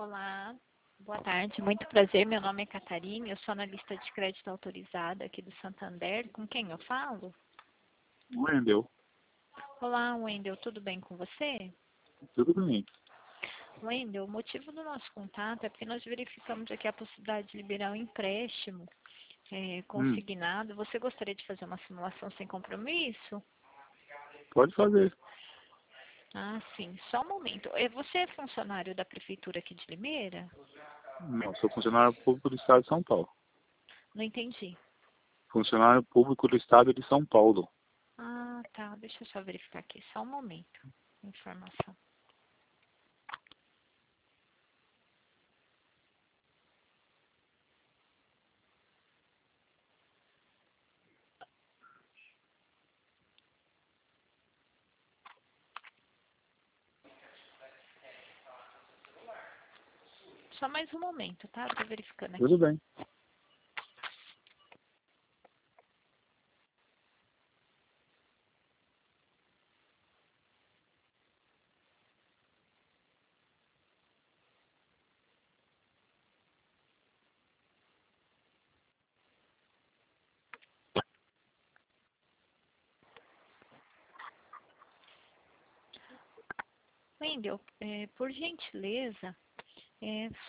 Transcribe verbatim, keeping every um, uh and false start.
Olá, boa tarde, muito prazer. Meu nome é Catarina, eu sou analista de crédito autorizada aqui do Santander. Com quem eu falo? Wendel, Olá, Wendel, tudo bem com você? tudo bem. Wendel, o motivo do nosso contato é porque nós verificamos aqui a possibilidade de liberar um empréstimo é, Hum, consignado. Você gostaria de fazer uma simulação sem compromisso? pode fazer. Ah, sim, só um momento. É, Você é funcionário da Prefeitura aqui de Limeira? Não, sou funcionário público do Estado de São Paulo. Não entendi. Funcionário público do Estado de São Paulo. Ah, tá, deixa eu só verificar aqui, só um momento. Informação. Só mais um momento, tá? Tô verificando Tudo aqui. bem. Wendel, é, por gentileza, é,